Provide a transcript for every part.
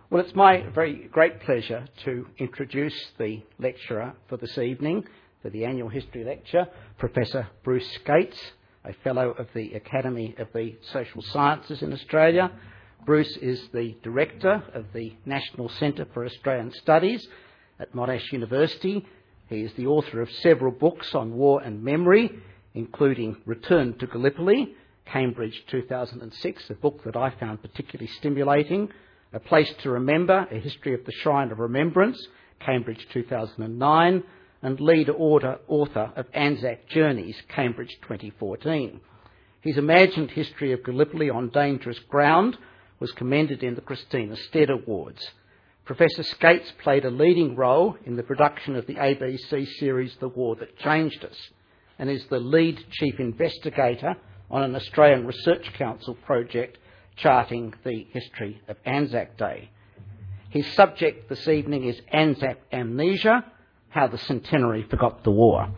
Well, it's my very great pleasure to introduce the lecturer for this evening for the annual history lecture, Professor Bruce Skates, a Fellow of the Academy of the Social Sciences in Australia. Bruce is the Director of the National Centre for Australian Studies at Monash University. He is the author of several books on war and memory, including Return to Gallipoli, Cambridge 2006, a book that I found particularly stimulating, A Place to Remember, A History of the Shrine of Remembrance, Cambridge 2009, and lead author of Anzac Journeys, Cambridge 2014. His imagined history of Gallipoli on dangerous ground was commended in the Christina Stead Awards. Professor Skates played a leading role in the production of the ABC series The War That Changed Us, and is the lead chief investigator on an Australian Research Council project charting the history of Anzac Day. His subject this evening is Anzac Amnesia, How the Centenary Forgot the War.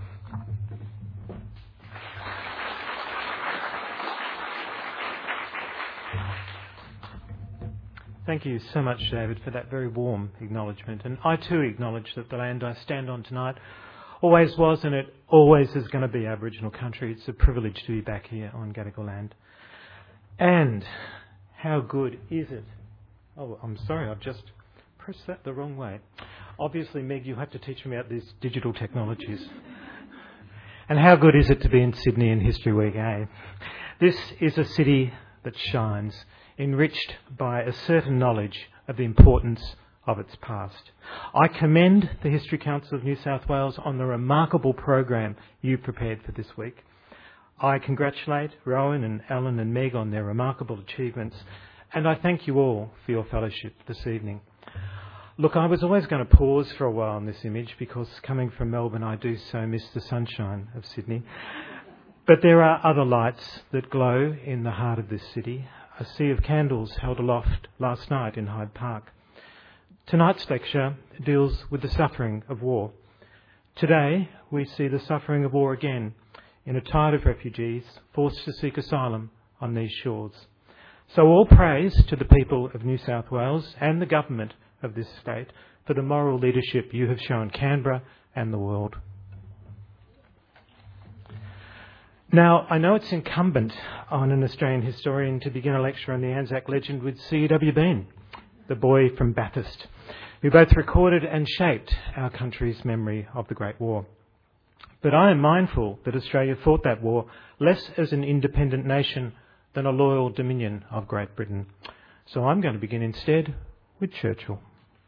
Thank you so much, David, for that very warm acknowledgement. And I too acknowledge that the land I stand on tonight always was and it always is going to be Aboriginal country. It's a privilege to be back here on Gadigal land. And how good is it? Oh, I'm sorry, I've just pressed that the wrong way. Obviously, Meg, you have to teach me about these digital technologies. And how good is it to be in Sydney in History Week, eh? This is a city that shines, enriched by a certain knowledge of the importance of its past. I commend the History Council of New South Wales on the remarkable program you prepared for this week. I congratulate Rowan and Alan and Meg on their remarkable achievements, and I thank you all for your fellowship this evening. Look, I was always going to pause for a while on this image because coming from Melbourne I do so miss the sunshine of Sydney. But there are other lights that glow in the heart of this city. A sea of candles held aloft last night in Hyde Park. Tonight's lecture deals with the suffering of war. Today we see the suffering of war again in a tide of refugees forced to seek asylum on these shores. So all praise to the people of New South Wales and the government of this state for the moral leadership you have shown Canberra and the world. Now, I know it's incumbent on an Australian historian to begin a lecture on the Anzac legend with C.W. Bean, the boy from Bathurst, who both recorded and shaped our country's memory of the Great War. But I am mindful that Australia fought that war less as an independent nation than a loyal dominion of Great Britain. So I'm going to begin instead with Churchill.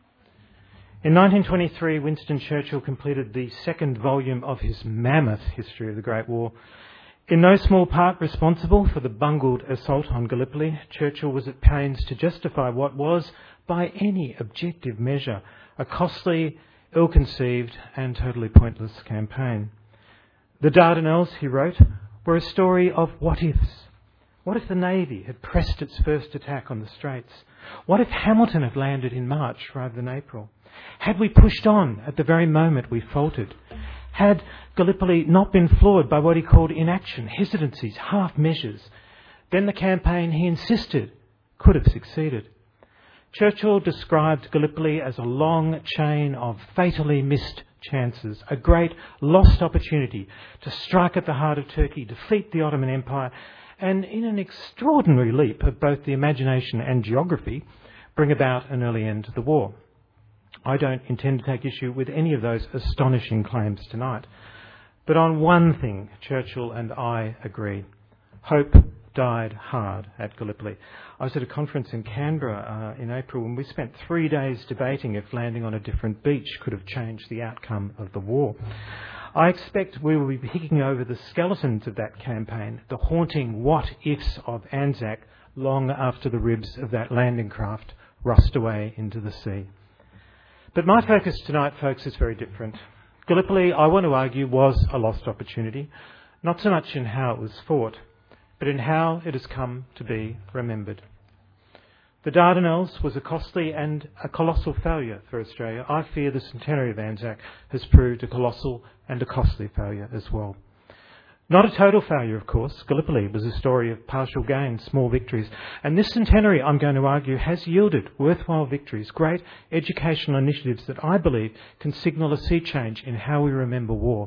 In 1923, Winston Churchill completed the second volume of his mammoth history of the Great War. In no small part responsible for the bungled assault on Gallipoli, Churchill was at pains to justify what was, by any objective measure, a costly, ill-conceived and totally pointless campaign. The Dardanelles, he wrote, were a story of what-ifs. What if the Navy had pressed its first attack on the Straits? What if Hamilton had landed in March rather than April? Had we pushed on at the very moment we faltered? Had Gallipoli not been floored by what he called inaction, hesitancies, half measures, then the campaign, he insisted, could have succeeded. Churchill described Gallipoli as a long chain of fatally missed chances, a great lost opportunity to strike at the heart of Turkey, defeat the Ottoman Empire, and in an extraordinary leap of both the imagination and geography, bring about an early end to the war. I don't intend to take issue with any of those astonishing claims tonight. But on one thing, Churchill and I agree. Hope died hard at Gallipoli. I was at a conference in Canberra in April when we spent 3 days debating if landing on a different beach could have changed the outcome of the war. I expect we will be picking over the skeletons of that campaign, the haunting what-ifs of Anzac, long after the ribs of that landing craft rust away into the sea. But my focus tonight, folks, is very different. Gallipoli, I want to argue, was a lost opportunity, not so much in how it was fought, but in how it has come to be remembered. The Dardanelles was a costly and a colossal failure for Australia. I fear the centenary of Anzac has proved a colossal and a costly failure as well. Not a total failure, of course. Gallipoli was a story of partial gains, small victories. And this centenary, I'm going to argue, has yielded worthwhile victories, great educational initiatives that I believe can signal a sea change in how we remember war.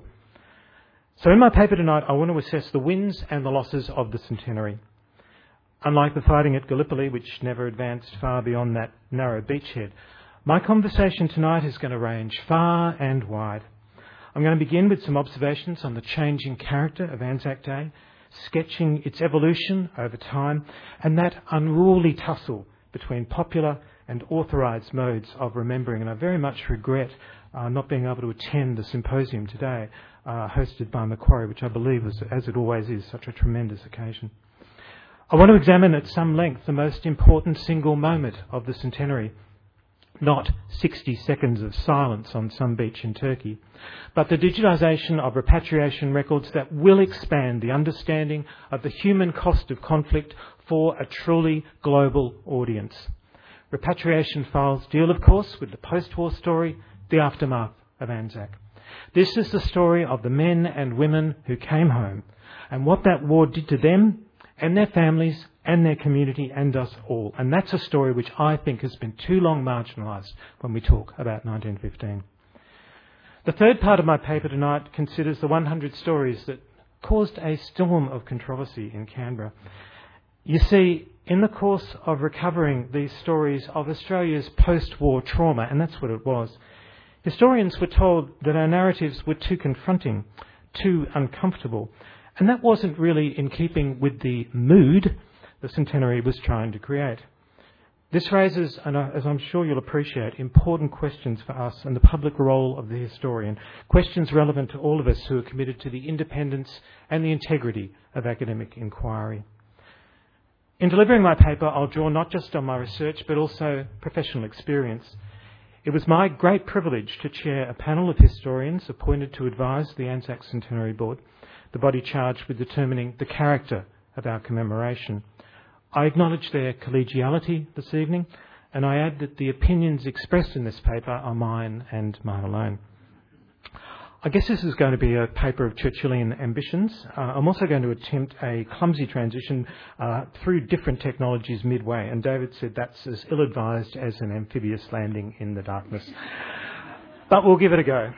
So in my paper tonight, I want to assess the wins and the losses of the centenary. Unlike the fighting at Gallipoli, which never advanced far beyond that narrow beachhead, my conversation tonight is going to range far and wide. I'm going to begin with some observations on the changing character of Anzac Day, sketching its evolution over time, and that unruly tussle between popular and authorised modes of remembering. And I very much regret not being able to attend the symposium today, hosted by Macquarie, which I believe was, as it always is, such a tremendous occasion. I want to examine at some length the most important single moment of the centenary, not 60 seconds of silence on some beach in Turkey, but the digitisation of repatriation records that will expand the understanding of the human cost of conflict for a truly global audience. Repatriation files deal, of course, with the post-war story, the aftermath of Anzac. This is the story of the men and women who came home and what that war did to them and their families and their community and us all. And that's a story which I think has been too long marginalised when we talk about 1915. The third part of my paper tonight considers the 100 stories that caused a storm of controversy in Canberra. You see, in the course of recovering these stories of Australia's post-war trauma, and that's what it was, historians were told that our narratives were too confronting, too uncomfortable, and that wasn't really in keeping with the mood the centenary was trying to create. This raises, and as I'm sure you'll appreciate, important questions for us and the public role of the historian, questions relevant to all of us who are committed to the independence and the integrity of academic inquiry. In delivering my paper, I'll draw not just on my research but also professional experience. It was my great privilege to chair a panel of historians appointed to advise the Anzac Centenary Board, the body charged with determining the character of our commemoration. I acknowledge their collegiality this evening, and I add that the opinions expressed in this paper are mine and mine alone. I guess this is going to be a paper of Churchillian ambitions. I'm also going to attempt a clumsy transition through different technologies midway, and David said that's as ill-advised as an amphibious landing in the darkness. But we'll give it a go.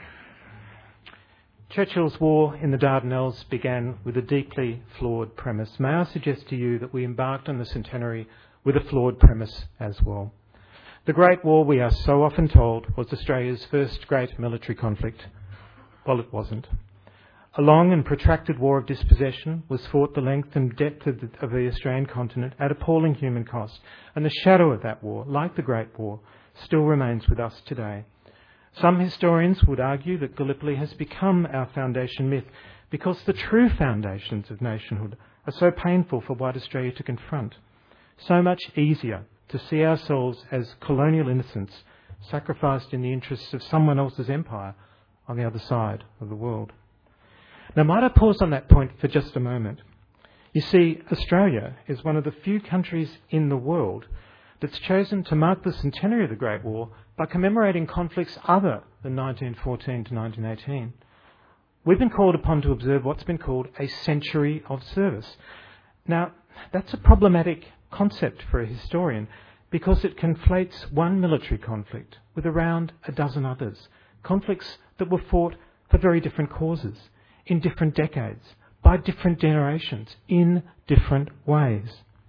Churchill's war in the Dardanelles began with a deeply flawed premise. May I suggest to you that we embarked on the centenary with a flawed premise as well. The Great War, we are so often told, was Australia's first great military conflict. Well, it wasn't. A long and protracted war of dispossession was fought the length and depth of the Australian continent at appalling human cost, and the shadow of that war, like the Great War, still remains with us today. Some historians would argue that Gallipoli has become our foundation myth because the true foundations of nationhood are so painful for white Australia to confront. So much easier to see ourselves as colonial innocents sacrificed in the interests of someone else's empire on the other side of the world. Now, might I pause on that point for just a moment? You see, Australia is one of the few countries in the world that's chosen to mark the centenary of the Great War by commemorating conflicts other than 1914 to 1918. We've been called upon to observe what's been called a century of service. Now, that's a problematic concept for a historian because it conflates one military conflict with around a dozen others, conflicts that were fought for very different causes, in different decades, by different generations, in different ways.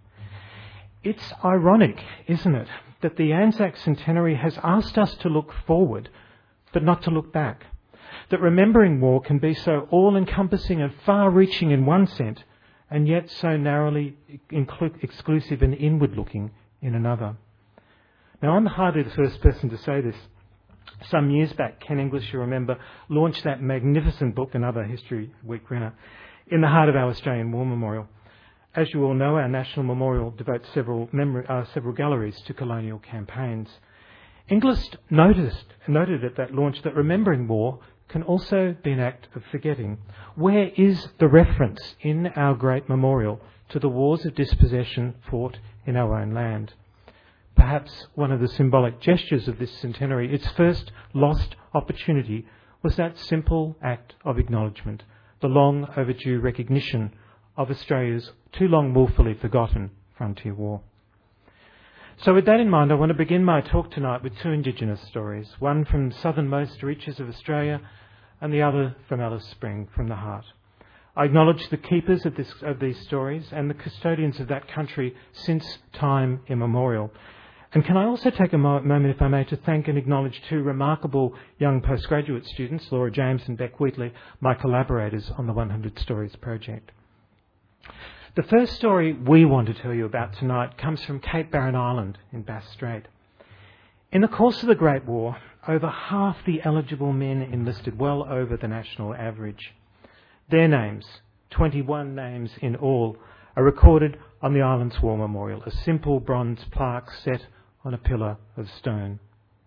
It's ironic, isn't it, that the Anzac Centenary has asked us to look forward, but not to look back. That remembering war can be so all-encompassing and far-reaching in one sense, and yet so narrowly exclusive and inward-looking in another. Now, I'm hardly the first person to say this. Some years back, Ken English, you remember, launched that magnificent book, another History Week winner, In the Heart of Our Australian War Memorial. As you all know, our National Memorial devotes several galleries to colonial campaigns. English noted at that launch that remembering war can also be an act of forgetting. Where is the reference in our great memorial to the wars of dispossession fought in our own land? Perhaps one of the symbolic gestures of this centenary, its first lost opportunity, was that simple act of acknowledgement, the long overdue recognition of Australia's too long wilfully forgotten frontier war. So with that in mind, I want to begin my talk tonight with two Indigenous stories, one from the southernmost reaches of Australia and the other from Alice Spring, from the heart. I acknowledge the keepers of these stories and the custodians of that country since time immemorial. And can I also take a moment, if I may, to thank and acknowledge two remarkable young postgraduate students, Laura James and Beck Wheatley, my collaborators on the 100 Stories project. The first story we want to tell you about tonight comes from Cape Barren Island in Bass Strait. In the course of the Great War, over half the eligible men enlisted, well over the national average. Their names, 21 names in all, are recorded on the island's war memorial, a simple bronze plaque set on a pillar of stone.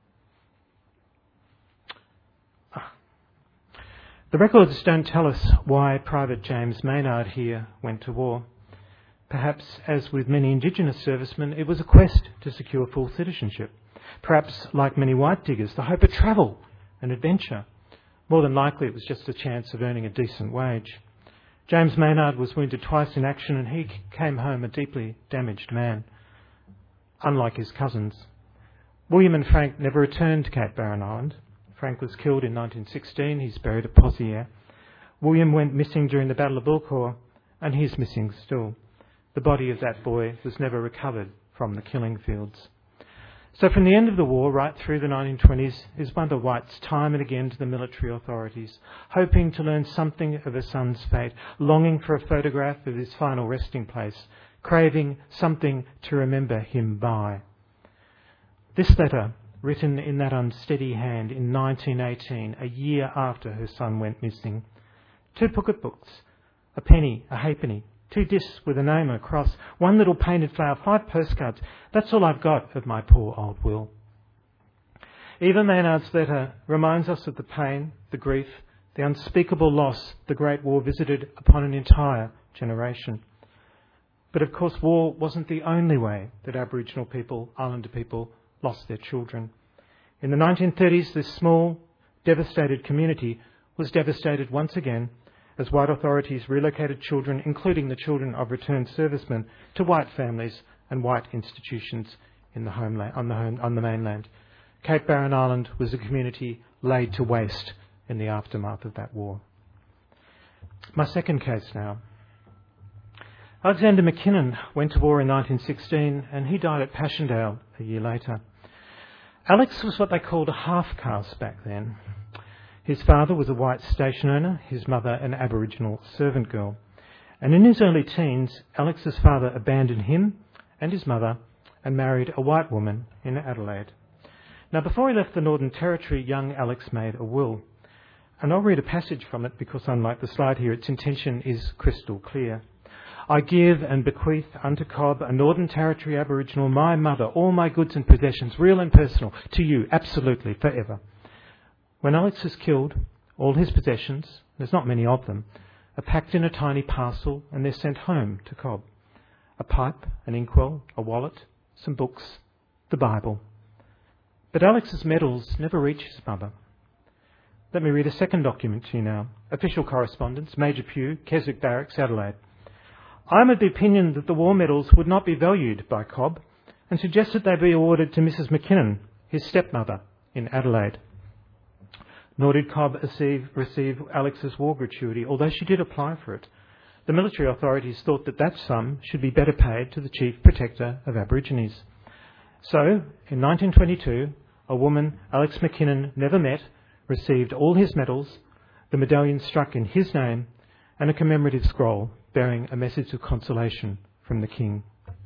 The records don't tell us why Private James Maynard here went to war. Perhaps, as with many Indigenous servicemen, it was a quest to secure full citizenship. Perhaps, like many white diggers, the hope of travel and adventure. More than likely, it was just a chance of earning a decent wage. James Maynard was wounded twice in action, and he came home a deeply damaged man, unlike his cousins. William and Frank never returned to Cape Barren Island. Frank was killed in 1916. He's buried at Poziere. William went missing during the Battle of Bulcour, and he's missing still. The body of that boy was never recovered from the killing fields. So from the end of the war right through the 1920s, his mother writes time and again to the military authorities, hoping to learn something of her son's fate, longing for a photograph of his final resting place, craving something to remember him by. This letter, written in that unsteady hand in 1918, a year after her son went missing. 2 pocketbooks, a penny, a halfpenny, 2 discs with a name across, 1 little painted flower, 5 postcards. That's all I've got of my poor old Will. Eva Maynard's letter reminds us of the pain, the grief, the unspeakable loss the Great War visited upon an entire generation. But of course, war wasn't the only way that Aboriginal people, Islander people, lost their children. In the 1930s, this small, devastated community was devastated once again as white authorities relocated children, including the children of returned servicemen, to white families and white institutions in the homeland, on the mainland. Cape Barren Island was a community laid to waste in the aftermath of that war. My second case now. Alexander McKinnon went to war in 1916 and he died at Passchendaele a year later. Alex was what they called a half-caste back then. His father was a white station owner, his mother an Aboriginal servant girl. And in his early teens, Alex's father abandoned him and his mother and married a white woman in Adelaide. Now, before he left the Northern Territory, young Alex made a will. And I'll read a passage from it because, unlike the slide here, its intention is crystal clear. I give and bequeath unto Cobb, a Northern Territory Aboriginal, my mother, all my goods and possessions, real and personal, to you, absolutely, forever. When Alex is killed, all his possessions, there's not many of them, are packed in a tiny parcel and they're sent home to Cobb. A pipe, an inkwell, a wallet, some books, the Bible. But Alex's medals never reach his mother. Let me read a second document to you now. Official correspondence, Major Pugh, Keswick Barracks, Adelaide. I am of the opinion that the war medals would not be valued by Cobb and suggest that they be awarded to Mrs. McKinnon, his stepmother, in Adelaide. Nor did Cobb receive Alex's war gratuity, although she did apply for it. The military authorities thought that that sum should be better paid to the Chief Protector of Aborigines. So, in 1922, a woman Alex McKinnon never met received all his medals, the medallion struck in his name, and a commemorative scroll bearing a message of consolation from the King.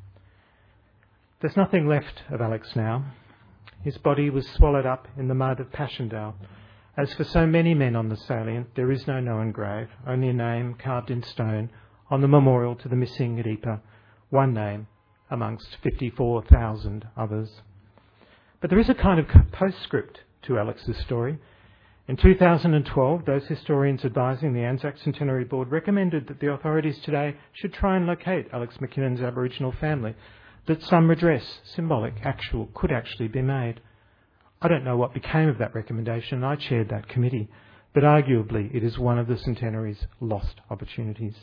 There's nothing left of Alex now. His body was swallowed up in the mud of Passchendaele. As for so many men on the salient, there is no known grave, only a name carved in stone on the memorial to the missing at Ypres, one name amongst 54,000 others. But there is a kind of postscript to Alex's story. In 2012, those historians advising the Anzac Centenary Board recommended that the authorities today should try and locate Alex McKinnon's Aboriginal family, that some redress, symbolic, actual, could actually be made. I don't know what became of that recommendation. I chaired that committee. but arguably it is one of the centenary's lost opportunities.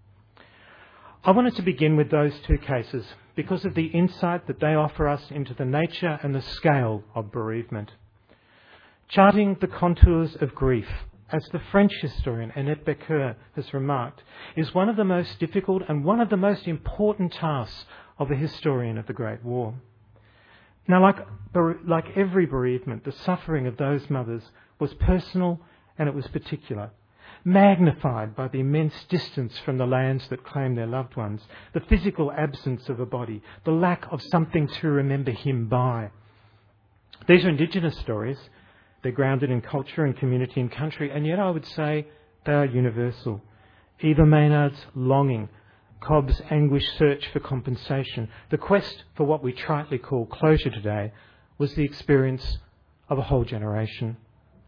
I wanted to begin with those two cases because of the insight that they offer us into the nature and the scale of bereavement. Charting the contours of grief, as the French historian Annette Becker has remarked, is one of the most difficult and one of the most important tasks of a historian of the Great War. Now, like every bereavement, the suffering of those mothers was personal and it was particular, magnified by the immense distance from the lands that claimed their loved ones, the physical absence of a body, the lack of something to remember him by. These are Indigenous stories. They're grounded in culture and community and country, and yet I would say they are universal. Eva Maynard's longing, Cobb's anguished search for compensation, the quest for what we tritely call closure today, was the experience of a whole generation.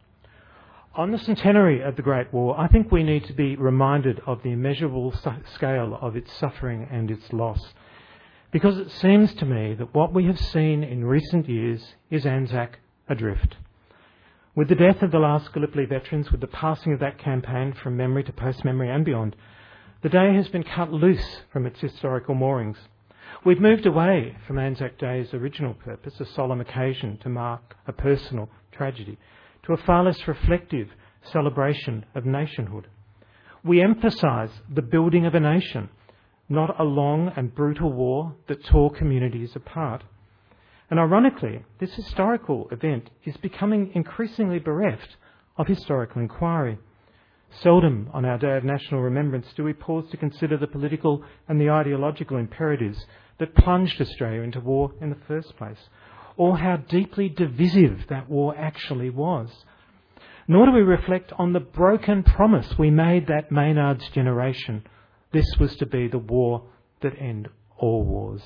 On the centenary of the Great War, I think we need to be reminded of the immeasurable scale of its suffering and its loss, because it seems to me that what we have seen in recent years is Anzac adrift. With the death of the last Gallipoli veterans, with the passing of that campaign from memory to post-memory and beyond, the day has been cut loose from its historical moorings. We've moved away from Anzac Day's original purpose, a solemn occasion to mark a personal tragedy, to a far less reflective celebration of nationhood. We emphasise the building of a nation, not a long and brutal war that tore communities apart. And ironically, this historical event is becoming increasingly bereft of historical inquiry. Seldom on our Day of National Remembrance do we pause to consider the political and the ideological imperatives that plunged Australia into war in the first place, or how deeply divisive that war actually was. Nor do we reflect on the broken promise we made that Maynard's generation. This was to be the war that ended all wars.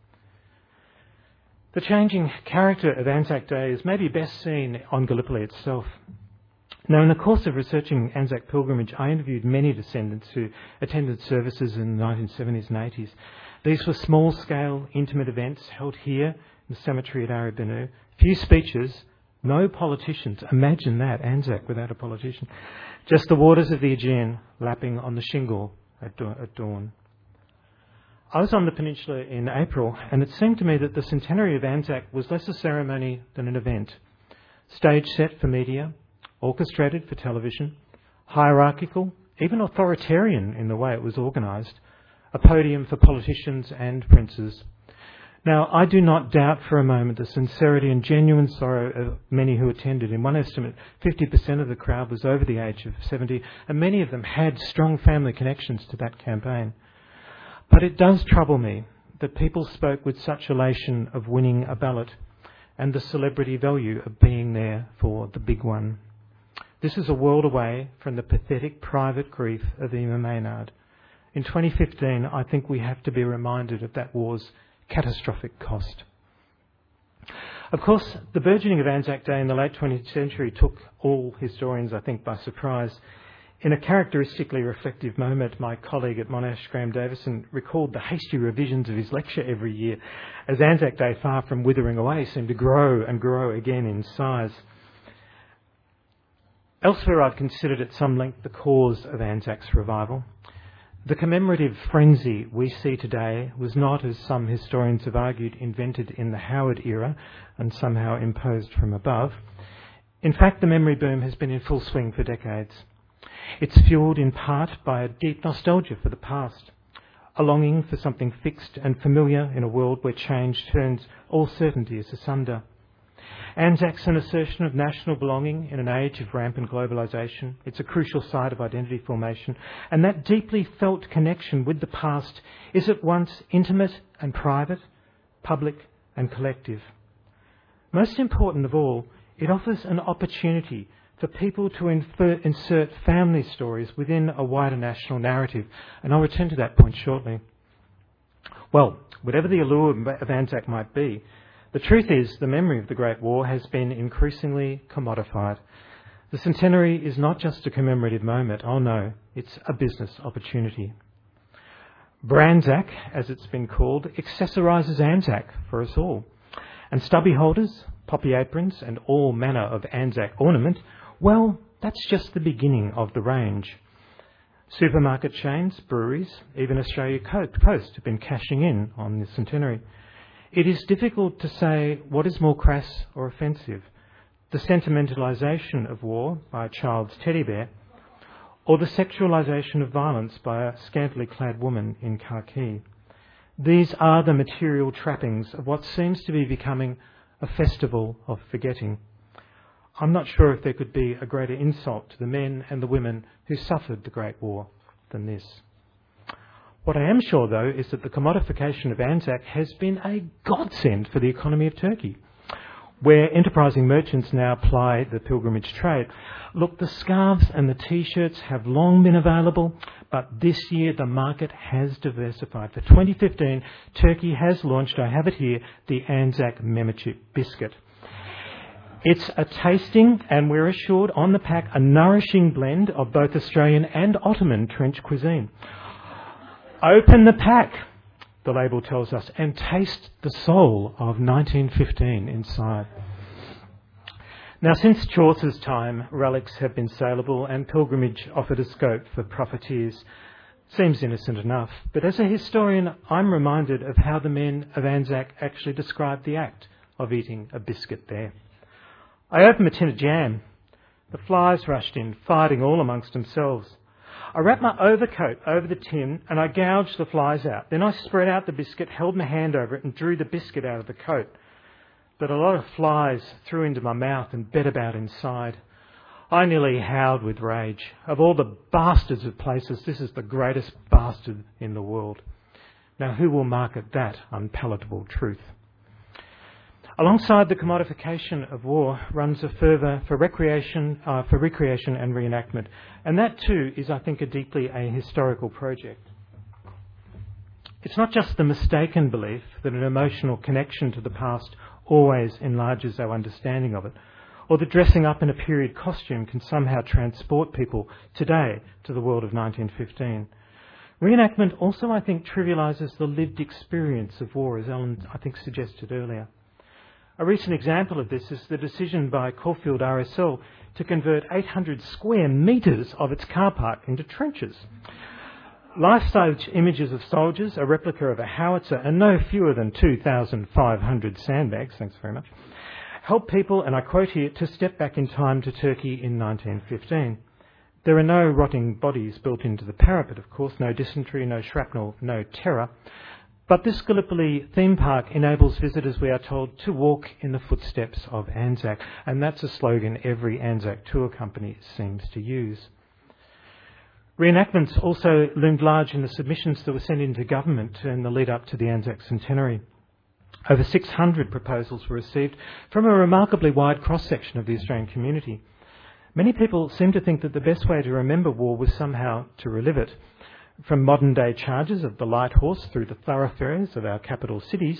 The changing character of Anzac Day is maybe best seen on Gallipoli itself. Now, in the course of researching Anzac pilgrimage, I interviewed many descendants who attended services in the 1970s and 80s. These were small-scale, intimate events held here in the cemetery at Aribinu. Few speeches, no politicians. Imagine that, Anzac without a politician. Just the waters of the Aegean lapping on the shingle at dawn. I was on the peninsula in April, and it seemed to me that the centenary of Anzac was less a ceremony than an event. Stage set for media, orchestrated for television, hierarchical, even authoritarian in the way it was organised, a podium for politicians and princes. Now, I do not doubt for a moment the sincerity and genuine sorrow of many who attended. In one estimate, 50% of the crowd was over the age of 70, and many of them had strong family connections to that campaign. But it does trouble me that people spoke with such elation of winning a ballot and the celebrity value of being there for the big one. This is a world away from the pathetic private grief of Eva Maynard. In 2015, I think we have to be reminded of that war's catastrophic cost. Of course, the burgeoning of Anzac Day in the late 20th century took all historians, I think, by surprise. In a characteristically reflective moment, my colleague at Monash, Graham Davison, recalled the hasty revisions of his lecture every year as Anzac Day, far from withering away, seemed to grow and grow again in size. Elsewhere, I've considered at some length the cause of Anzac's revival. The commemorative frenzy we see today was not, as some historians have argued, invented in the Howard era and somehow imposed from above. In fact, the memory boom has been in full swing for decades. It's fuelled in part by a deep nostalgia for the past, a longing for something fixed and familiar in a world where change turns all certainties asunder. Anzac's an assertion of national belonging in an age of rampant globalisation. It's a crucial site of identity formation, and that deeply felt connection with the past is at once intimate and private, public and collective. Most important of all, it offers an opportunity for people to insert family stories within a wider national narrative, and I'll return to that point shortly. Well, whatever the allure of Anzac might be, the truth is the memory of the Great War has been increasingly commodified. The centenary is not just a commemorative moment, oh no, it's a business opportunity. Branzac, as it's been called, accessorises Anzac for us all. And stubby holders, poppy aprons and all manner of Anzac ornament, well, that's just the beginning of the range. Supermarket chains, breweries, even Australia Post have been cashing in on the centenary. It is difficult to say what is more crass or offensive, the sentimentalisation of war by a child's teddy bear, or the sexualisation of violence by a scantily clad woman in khaki. These are the material trappings of what seems to be becoming a festival of forgetting. I'm not sure if there could be a greater insult to the men and the women who suffered the Great War than this. What I am sure, though, is that the commodification of Anzac has been a godsend for the economy of Turkey, where enterprising merchants now ply the pilgrimage trade. Look, the scarves and the T-shirts have long been available, but this year the market has diversified. For 2015, Turkey has launched, I have it here, the Anzac Membership Biscuit. It's a tasting, and we're assured on the pack, a nourishing blend of both Australian and Ottoman trench cuisine. Open the pack, the label tells us, and taste the soul of 1915 inside. Now, since Chaucer's time, relics have been saleable and pilgrimage offered a scope for profiteers. Seems innocent enough, but as a historian, I'm reminded of how the men of Anzac actually described the act of eating a biscuit there. I opened a tin of jam. The flies rushed in, fighting all amongst themselves. I wrapped my overcoat over the tin and I gouged the flies out. Then I spread out the biscuit, held my hand over it and drew the biscuit out of the coat. But a lot of flies threw into my mouth and bed about inside. I nearly howled with rage. Of all the bastards of places, this is the greatest bastard in the world. Now, who will market that unpalatable truth? Alongside the commodification of war runs a fervour for recreation and reenactment. And that too is, I think, a deeply ahistorical project. It's not just the mistaken belief that an emotional connection to the past always enlarges our understanding of it, or that dressing up in a period costume can somehow transport people today to the world of 1915. Reenactment also, I think, trivialises the lived experience of war, as Ellen, I think, suggested earlier. A recent example of this is the decision by Caulfield RSL to convert 800 square metres of its car park into trenches. Life-size images of soldiers, a replica of a howitzer, and no fewer than 2,500 sandbags, thanks very much, help people, and I quote here, to step back in time to Turkey in 1915. There are no rotting bodies built into the parapet, of course, no dysentery, no shrapnel, no terror. But this Gallipoli theme park enables visitors, we are told, to walk in the footsteps of Anzac. And that's a slogan every Anzac tour company seems to use. Reenactments also loomed large in the submissions that were sent into government in the lead up to the Anzac centenary. Over 600 proposals were received from a remarkably wide cross-section of the Australian community. Many people seem to think that the best way to remember war was somehow to relive it. From modern-day charges of the light horse through the thoroughfares of our capital cities,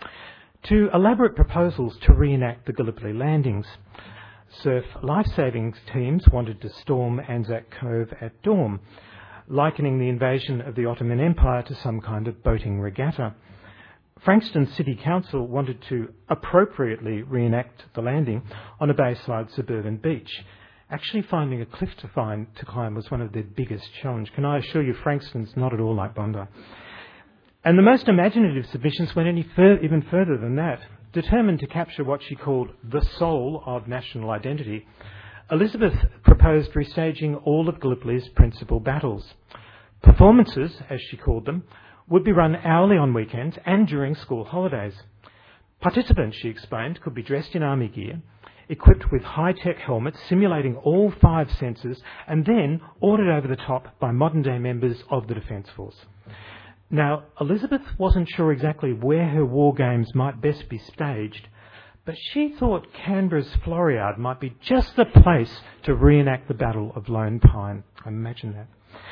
to elaborate proposals to reenact the Gallipoli landings. Surf life-saving teams wanted to storm Anzac Cove at dawn, likening the invasion of the Ottoman Empire to some kind of boating regatta. Frankston City Council wanted to appropriately reenact the landing on a bayside suburban beach. Actually finding a cliff to climb was one of their biggest challenges. Can I assure you, Frankston's not at all like Bondi. And the most imaginative submissions went even further than that. Determined to capture what she called the soul of national identity, Elizabeth proposed restaging all of Gallipoli's principal battles. Performances, as she called them, would be run hourly on weekends and during school holidays. Participants, she explained, could be dressed in army gear, equipped with high-tech helmets simulating all 5 senses, and then ordered over the top by modern-day members of the Defence Force. Now, Elizabeth wasn't sure exactly where her war games might best be staged, but she thought Canberra's Floriade might be just the place to reenact the Battle of Lone Pine. Imagine that.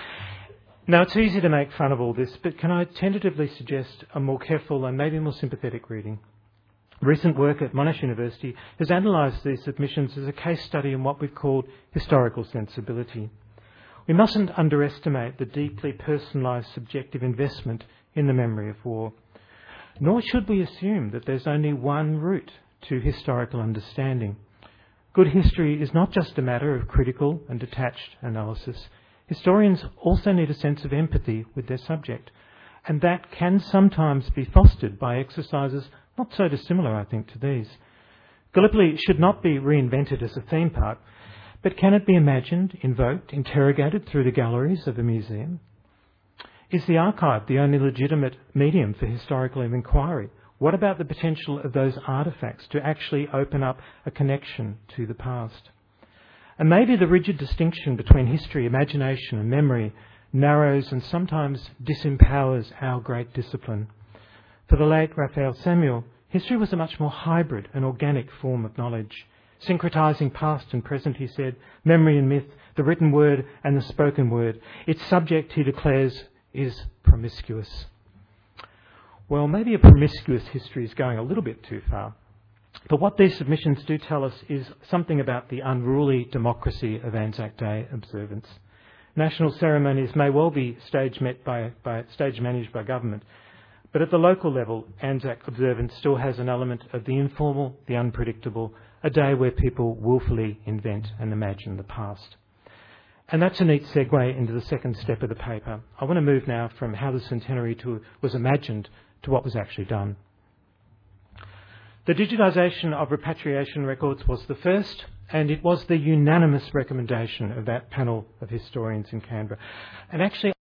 Now, it's easy to make fun of all this, but can I tentatively suggest a more careful and maybe more sympathetic reading? Recent work at Monash University has analysed these submissions as a case study in what we've called historical sensibility. We mustn't underestimate the deeply personalised subjective investment in the memory of war. Nor should we assume that there's only one route to historical understanding. Good history is not just a matter of critical and detached analysis. Historians also need a sense of empathy with their subject, and that can sometimes be fostered by exercises not so dissimilar, I think, to these. Gallipoli should not be reinvented as a theme park, but can it be imagined, invoked, interrogated through the galleries of a museum? Is the archive the only legitimate medium for historical inquiry? What about the potential of those artefacts to actually open up a connection to the past? And maybe the rigid distinction between history, imagination and memory narrows and sometimes disempowers our great discipline. For the late Raphael Samuel, history was a much more hybrid and organic form of knowledge, syncretising past and present, he said, memory and myth, the written word and the spoken word. Its subject, he declares, is promiscuous. Well, maybe a promiscuous history is going a little bit too far. But what these submissions do tell us is something about the unruly democracy of Anzac Day observance. National ceremonies may well be stage managed by government, but at the local level, Anzac observance still has an element of the informal, the unpredictable, a day where people willfully invent and imagine the past. And that's a neat segue into the second step of the paper. I want to move now from how the centenary was imagined to what was actually done. The digitisation of repatriation records was the first, and it was the unanimous recommendation of that panel of historians in Canberra. And actually,